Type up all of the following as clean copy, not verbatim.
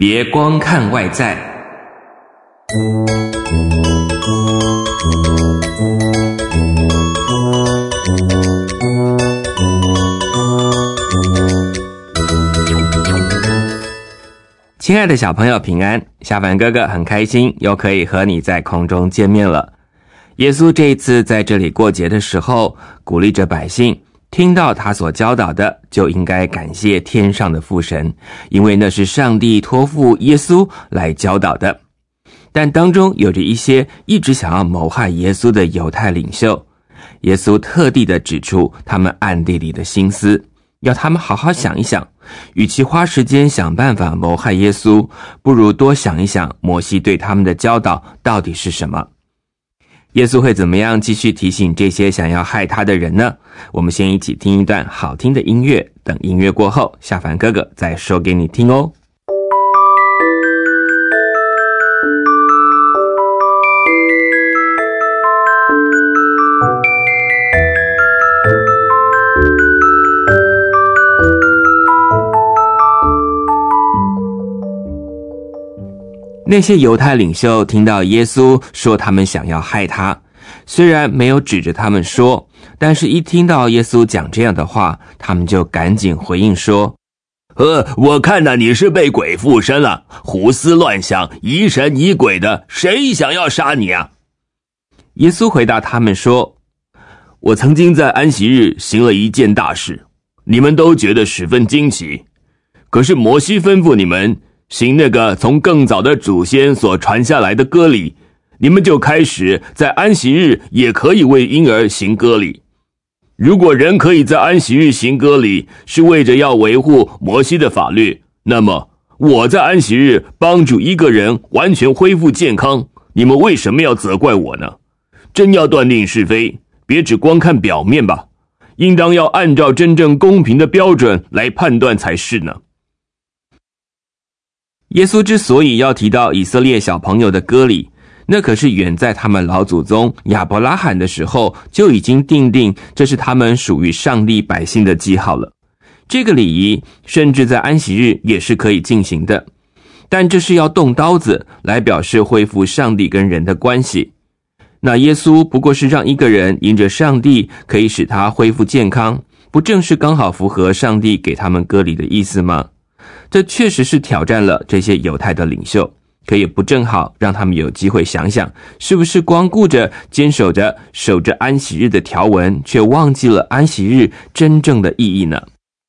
别光看外在。亲爱的小朋友平安，夏凡哥哥很开心又可以和你在空中见面了。耶稣这一次在这里过节的时候，鼓励着百姓，听到他所教导的就应该感谢天上的父神，因为那是上帝托付耶稣来教导的。但当中有着一些一直想要谋害耶稣的犹太领袖，耶稣特地的指出他们暗地里的心思，要他们好好想一想，与其花时间想办法谋害耶稣，不如多想一想摩西对他们的教导到底是什么。耶稣会怎么样继续提醒这些想要害他的人呢？我们先一起听一段好听的音乐，等音乐过后，夏凡哥哥再说给你听哦。那些犹太领袖听到耶稣说他们想要害他，虽然没有指着他们说，但是一听到耶稣讲这样的话，他们就赶紧回应说， 我看到你是被鬼附身了，胡思乱想，疑神疑鬼的，谁想要杀你啊？ 耶稣回答他们说， 我曾经在安息日行了一件大事，你们都觉得十分惊奇。可是摩西吩咐你们行那个从更早的祖先所传下来的割礼，你们就开始在安息日也可以为婴儿行割礼。如果人可以在安息日行割礼，是为着要维护摩西的法律，那么我在安息日帮助一个人完全恢复健康，你们为什么要责怪我呢？真要断定是非，别只光看表面吧，应当要按照真正公平的标准来判断才是呢。 耶稣之所以要提到以色列小朋友的割礼，那可是远在他们老祖宗亚伯拉罕的时候就已经定定，这是他们属于上帝百姓的记号了。这个礼仪甚至在安息日也是可以进行的，但这是要动刀子来表示恢复上帝跟人的关系。那耶稣不过是让一个人因着上帝可以使他恢复健康，不正是刚好符合上帝给他们割礼的意思吗？这确实是挑战了这些犹太的领袖，可也不正好让他们有机会想想，是不是光顾着坚守着安息日的条文，却忘记了安息日真正的意义呢？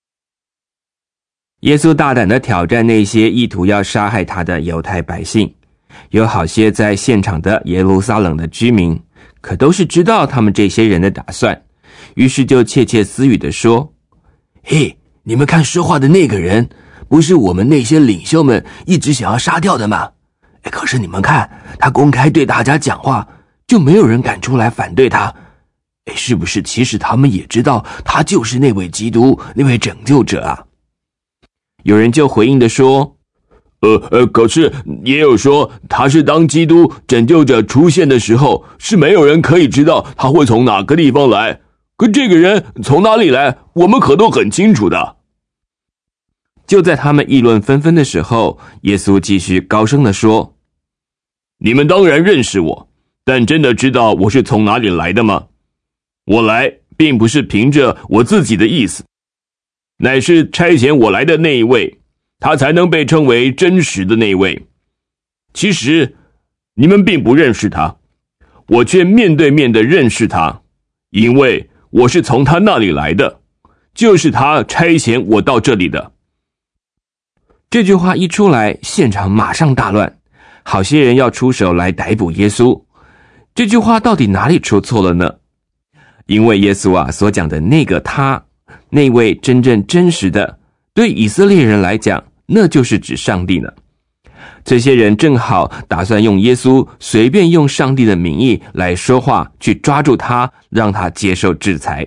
耶稣大胆地挑战那些意图要杀害他的犹太百姓，有好些在现场的耶路撒冷的居民，可都是知道他们这些人的打算，于是就窃窃私语地说， 嘿，你们看说话的那个人，不是我们那些领袖们一直想要杀掉的吗？可是你们看，他公开对大家讲话，就没有人敢出来反对他。是不是其实他们也知道他就是那位基督，那位拯救者啊？ 有人就回应地说， 可是也有说他是当基督拯救者出现的时候，是没有人可以知道他会从哪个地方来。可这个人从哪里来，我们可都很清楚的。 就在他们议论纷纷的时候，耶稣继续高声地说， 你们当然认识我，但真的知道我是从哪里来的吗？我来并不是凭着我自己的意思，乃是差遣我来的那一位，他才能被称为真实的那一位。其实你们并不认识他，我却面对面的认识他，因为我是从他那里来的，就是他差遣我到这里的。 这句话一出来，现场马上大乱，好些人要出手来逮捕耶稣。这句话到底哪里出错了呢？因为耶稣所讲的那个他，那位真正真实的，对以色列人来讲，那就是指上帝呢。这些人正好打算用耶稣随便用上帝的名义来说话，去抓住他，让他接受制裁。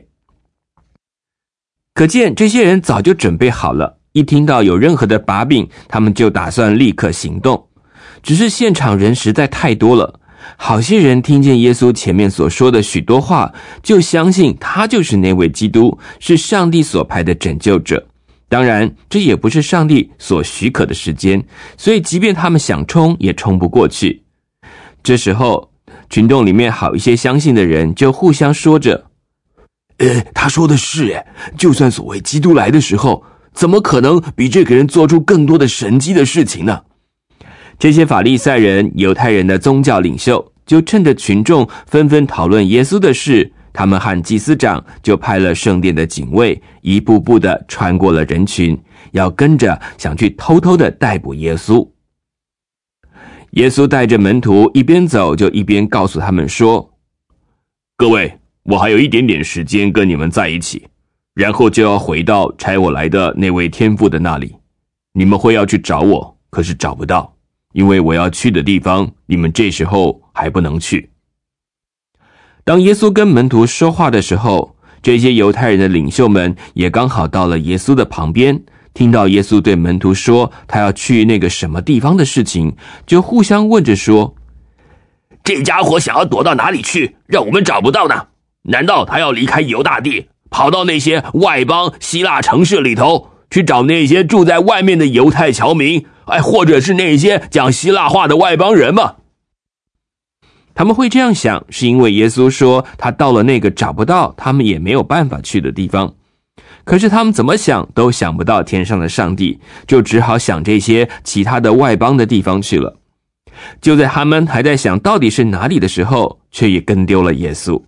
可见这些人早就准备好了，一听到有任何的把柄，他们就打算立刻行动。只是现场人实在太多了，好些人听见耶稣前面所说的许多话，就相信他就是那位基督，是上帝所派的拯救者， 当然，这也不是上帝所许可的时间，所以即便他们想冲，也冲不过去。这时候，群众里面好一些相信的人就互相说着： 他说的是，就算所谓基督来的时候，怎么可能比这个人做出更多的神迹的事情呢？ 这些法利赛人、犹太人的宗教领袖就趁着群众纷纷讨论耶稣的事，他们和祭司长就派了圣殿的警卫，一步步的穿过了人群，要跟着想去偷偷的逮捕耶稣。耶稣带着门徒一边走，就一边告诉他们说： 各位，我还有一点点时间跟你们在一起，然后就要回到差我来的那位天父的那里。你们会要去找我，可是找不到，因为我要去的地方，你们这时候还不能去。 当耶稣跟门徒说话的时候，这些犹太人的领袖们也刚好到了耶稣的旁边，听到耶稣对门徒说他要去那个什么地方的事情，就互相问着说： 这家伙想要躲到哪里去，让我们找不到呢？难道他要离开犹大地，跑到那些外邦希腊城市里头，去找那些住在外面的犹太侨民，或者是那些讲希腊话的外邦人吗？ 他们会这样想，是因为耶稣说他到了那个找不到他们也没有办法去的地方。可是他们怎么想都想不到天上的上帝，就只好想这些其他的外邦的地方去了。就在他们还在想到底是哪里的时候，却也跟丢了耶稣。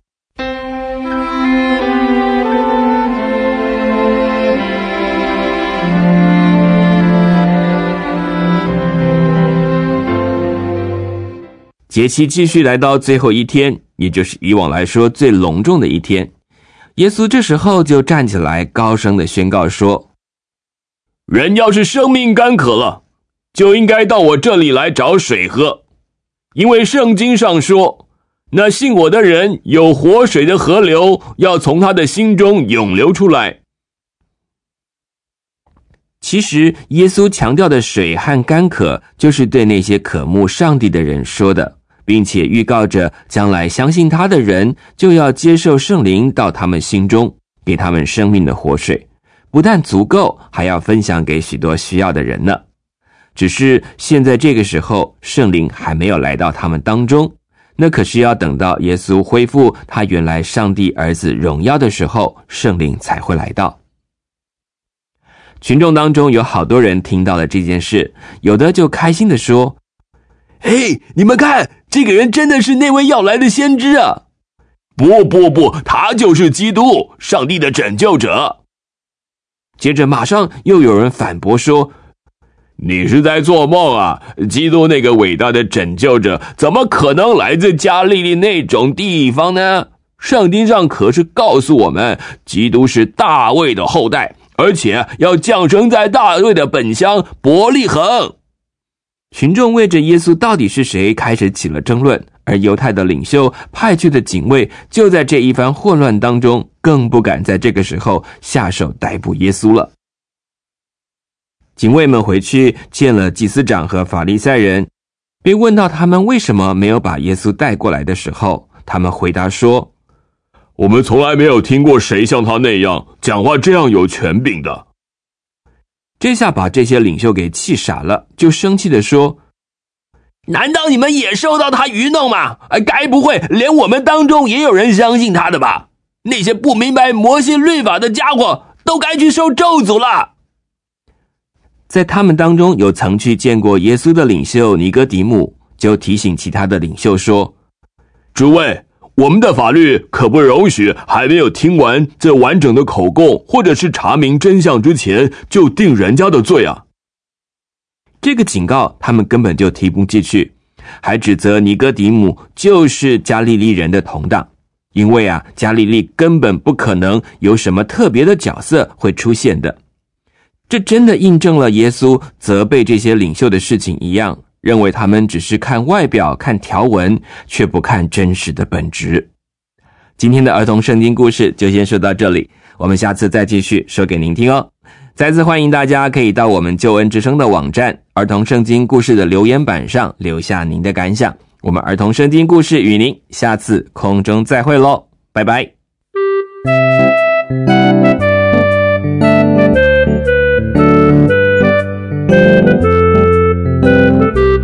节期继续来到最后一天，也就是以往来说最隆重的一天。耶稣这时候就站起来，高声的宣告说： 人要是生命干渴了，就应该到我这里来找水喝，因为圣经上说，那信我的人有活水的河流要从他的心中涌流出来。 其实耶稣强调的水和干渴，就是对那些渴慕上帝的人说的，并且预告着将来相信他的人就要接受圣灵到他们心中，给他们生命的活水，不但足够，还要分享给许多需要的人呢。只是现在这个时候，圣灵还没有来到他们当中，那可是要等到耶稣恢复他原来上帝儿子荣耀的时候，圣灵才会来到。群众当中有好多人听到了这件事，有的就开心地说： 嘿，你们看，这个人真的是那位要来的先知啊！不，他就是基督，上帝的拯救者。 接着马上又有人反驳说： 你是在做梦啊！基督那个伟大的拯救者，怎么可能来自加利利那种地方呢？圣经上可是告诉我们，基督是大卫的后代，而且要降生在大卫的本乡伯利恒。 群众为着耶稣到底是谁开始起了争论，而犹太的领袖派去的警卫就在这一番混乱当中，更不敢在这个时候下手逮捕耶稣了。警卫们回去见了祭司长和法利赛人，被问到他们为什么没有把耶稣带过来的时候，他们回答说： 我们从来没有听过谁像他那样讲话这样有权柄的。 这下把这些领袖给气傻了，就生气地说： 难道你们也受到他愚弄吗？该不会连我们当中也有人相信他的吧？那些不明白摩西律法的家伙都该去受咒诅了。 在他们当中有曾去见过耶稣的领袖尼哥底母，就提醒其他的领袖说： 诸位，我们的法律可不容许还没有听完这完整的口供或者是查明真相之前就定人家的罪啊。 这个警告他们根本就听不进去，还指责尼哥底母就是加利利人的同党，因为加利利根本不可能有什么特别的角色会出现的。这真的印证了耶稣责备这些领袖的事情一样，认为他们只是看外表看条文，却不看真实的本质。今天的儿童圣经故事就先说到这里，我们下次再继续说给您听哦。再次欢迎大家可以到我们救恩之声的网站儿童圣经故事的留言板上留下您的感想。我们儿童圣经故事与您下次空中再会咯，拜拜。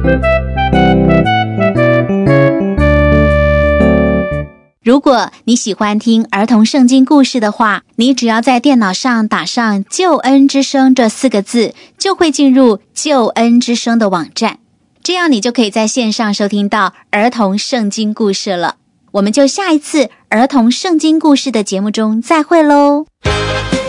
如果你喜欢听儿童圣经故事的话，你只要在电脑上打上救恩之声这4个字，就会进入救恩之声的网站，这样你就可以在线上收听到儿童圣经故事了。我们就下一次儿童圣经故事的节目中再会咯。